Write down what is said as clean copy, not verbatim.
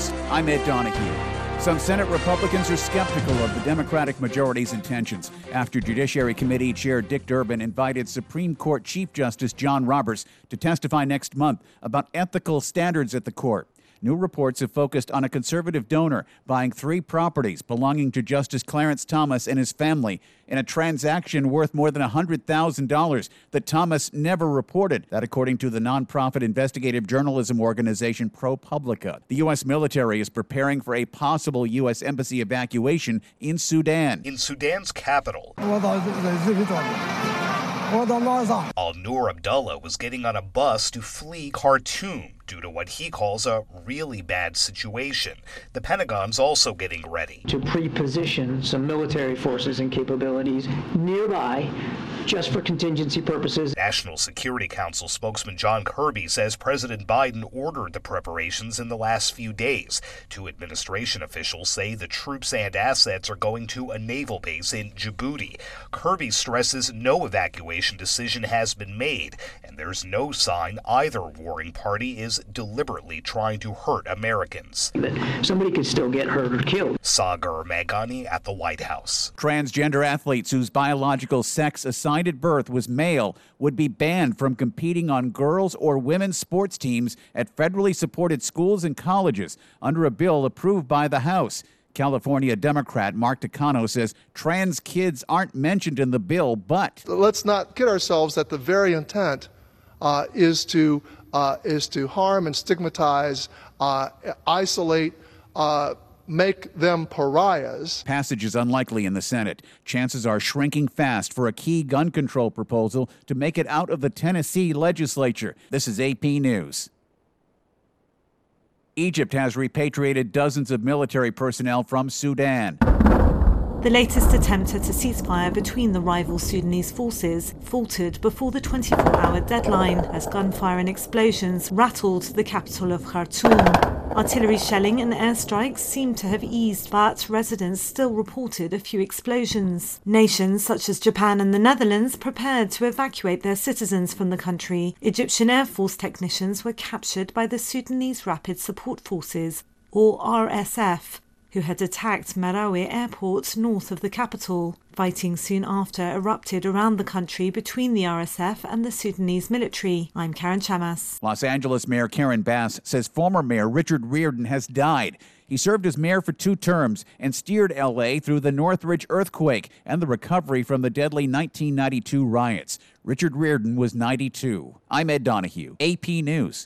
News. I'm Ed Donahue. Some Senate Republicans are skeptical of the Democratic majority's intentions after Judiciary Committee Chair Dick Durbin invited Supreme Court Chief Justice John Roberts to testify next month about ethical standards at the court. New reports have focused on a conservative donor buying 3 properties belonging to Justice Clarence Thomas and his family in a transaction worth more than $100,000 that Thomas never reported. That according to the nonprofit investigative journalism organization ProPublica. The U.S. military is preparing for a possible U.S. embassy evacuation in Sudan. In Sudan's capital, Al-Nur Abdullah was getting on a bus to flee Khartoum due to what he calls a really bad situation. The Pentagon's also getting ready to pre-position some military forces and capabilities nearby just for contingency purposes. National Security Council spokesman John Kirby says President Biden ordered the preparations in the last few days. 2 administration officials say the troops and assets are going to a naval base in Djibouti. Kirby stresses no evacuation decision has been made, and there's no sign either warring party is deliberately trying to hurt Americans. Somebody could still get hurt or killed. Sagar Meghani at the White House. Transgender athletes whose biological sex assigned at birth was male would be banned from competing on girls' or women's sports teams at federally supported schools and colleges under a bill approved by the House. California Democrat Mark Takano says trans kids aren't mentioned in the bill, but let's not kid ourselves that the very intent is to harm and stigmatize, isolate, make them pariahs. Passage is unlikely in the Senate. Chances are shrinking fast for a key gun control proposal to make it out of the Tennessee legislature. This is AP News. Egypt has repatriated dozens of military personnel from Sudan. The latest attempt at a ceasefire between the rival Sudanese forces faltered before the 24-hour deadline as gunfire and explosions rattled the capital of Khartoum. Artillery shelling and airstrikes seemed to have eased, but residents still reported a few explosions. Nations such as Japan and the Netherlands prepared to evacuate their citizens from the country. Egyptian Air Force technicians were captured by the Sudanese Rapid Support Forces, or RSF, who had attacked Marawi airport north of the capital. Fighting soon after erupted around the country between the RSF and the Sudanese military. I'm Karen Chamas. Los Angeles Mayor Karen Bass says former Mayor Richard Riordan has died. He served as mayor for 2 terms and steered L.A. through the Northridge earthquake and the recovery from the deadly 1992 riots. Richard Riordan was 92. I'm Ed Donahue, AP News.